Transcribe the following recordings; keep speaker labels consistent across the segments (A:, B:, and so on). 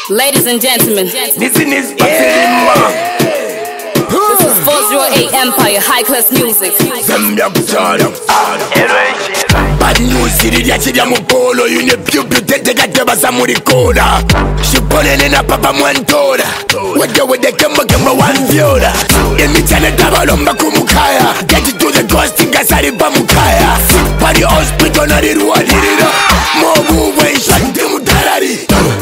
A: Ladies and gentlemen,
B: this is
A: 408 Empire, high class music.
B: Bad news, iriya chiriya mupolo yune pyupyu tete basa muri kola. Shipone na papa mwantora wede kemba wanvyola. Emichane tabalomba kumukaya. Get it to the ghost ngasari bamukaya. Pari hospital nariruwa dirira. Mobu we shante mutarari.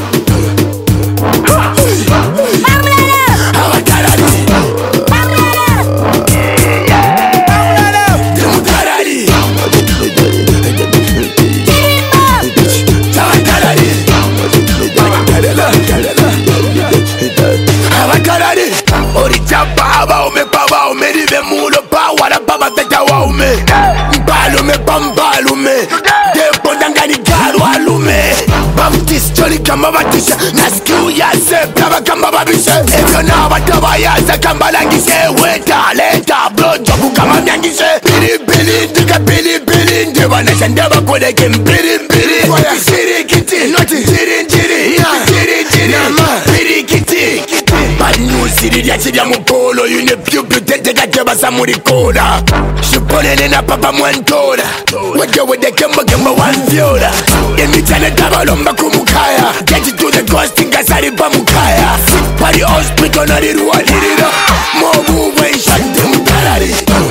B: Baba ume baba ume rive mulo pa wala baba teta wa ume balume bambalume depo ndangani galu alume Baptist joli kama batisha nasikiu yase baba kama babishe evyo na bataba yaza kamba langise weta leta blojoku kama myangise Bili tika bili ndeba nesha ndeba kodeke mbili Shiri kiti noti jiri Bili kiti Bad news, iriya chiriya mupolo yune pyupyu tete basa muri kola. Shipone na papa mwantora wede kemba wanvyola. Emichane tabalomba kumukaya. Get it to the ghost ngasari bamukaya. Pari hospital nariruwa dirira. Mobu we shante mutarari.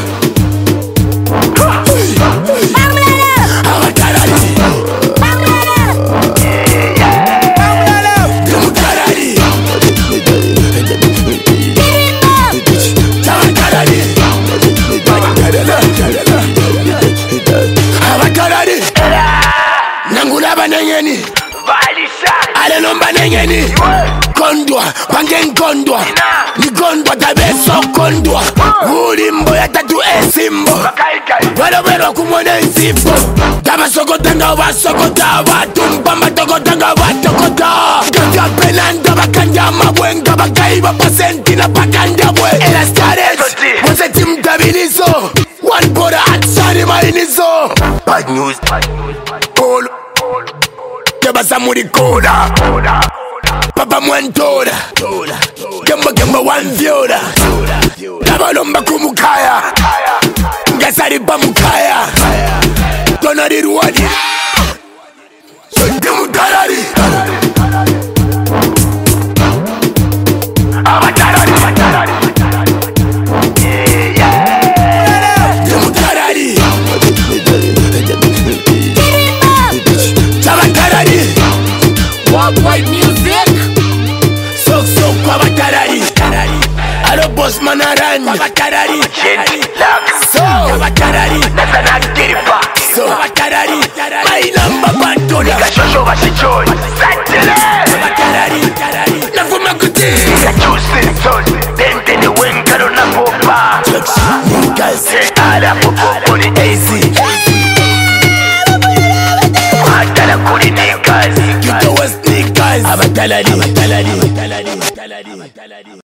B: Nangulaba nengeni ale nomba nengeni kondwa pangen kondwa ni kondwa tabeso kondwa ulimbo ya tatu esimbo wero kumone nsimbo tabasokotanga basokota batumpamba tokotanga batokota kanja penanda bakanja mabwenga bakaiba pasenti na bakanja bwe ela stares wose timtabilizo one bora atsari mainizo. Bad news Polo basa muri kola. Papa mwantora kemba wanvyola. Tabalomba kumukaya ngasari bamukaya. Tonariruwa di Shante mutarari.
A: White music.
B: So kwa batarari. Alo boss manarani. Batarari. So batarari. So batarari. My number bantoni. Kashosho basichoi. Batarari. Nafuma kuti. Kachusi sos. Dente de wengaro na popa. Niggas. Ala popo ni easy. Matala kuri niggas. Kito was niggas. Abatalari.